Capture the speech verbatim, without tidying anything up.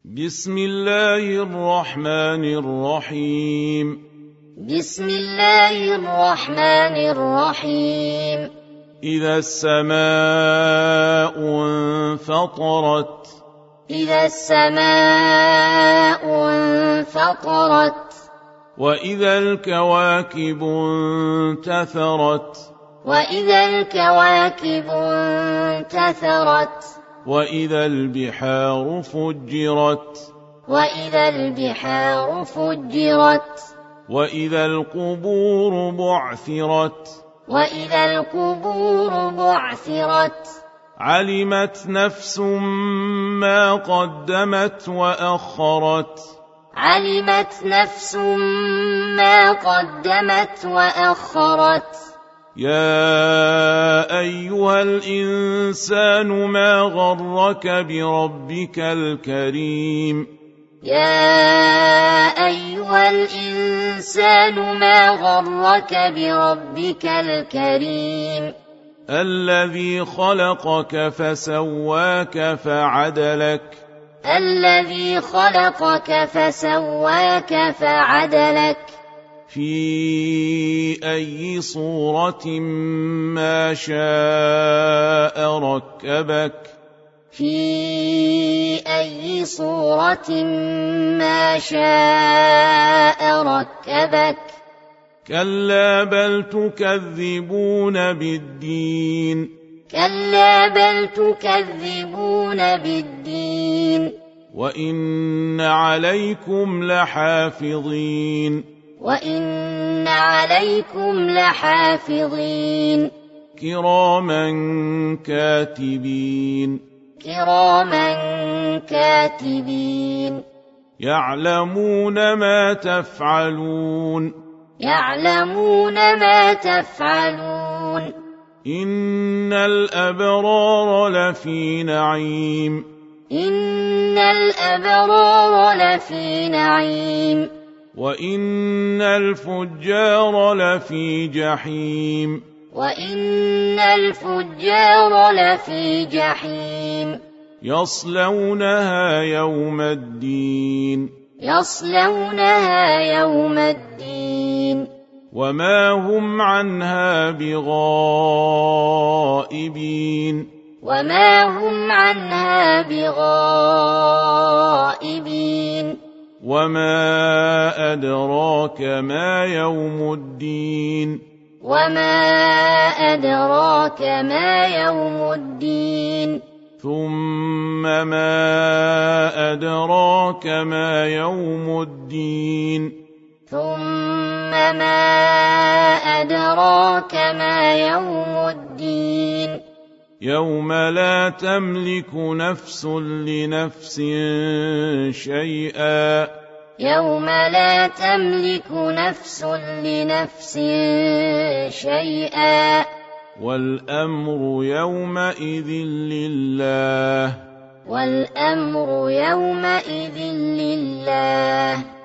بسم الله الرحمن الرحيم بسم الله الرحمن الرحيم إذا السماء انفطرت إذا السماء انفطرت وإذا الكواكب انتثرت وإذا الكواكب انتثرت وإذا البحار فجرت وإذا البحار فجرت وإذا القبور بعثرت وإذا القبور بعثرت علمت نفس ما قدمت وأخرت علمت نفس ما قدمت وأخرت يا أيها الإنسان ما غرك بربك الكريم يا أيها الإنسان ما غرك بربك الكريم الذي خلقك فسواك فعدلك الذي خلقك فسواك فعدلك في أي صورة ما شاء ركبك في أي صورة ما شاء ركبك كلا بل تكذبون بالدين كلا بل تكذبون بالدين وإن عليكم لحافظين وإن عليكم لحافظين كراما كاتبين كراما كاتبين يعلمون ما تفعلون يعلمون ما تفعلون إن الأبرار لفي نعيم إن الأبرار لفي نعيم وإن الفجار لفي جحيم وإن الفجار لفي جحيم يصلونها يوم الدين يصلونها يوم الدين وما هم عنها بغائبين وما هم عنها بغائبين وما أدراك ما يوم الدين وما أدراك ما يوم الدين ثم ما أدراك ما يوم الدين ثم ما أدراك ما يوم الدين يوم لا تملك نفس لنفس شيئا يوم لا تملك نفس لنفس شيئا والأمر يومئذ لله والأمر يومئذ لله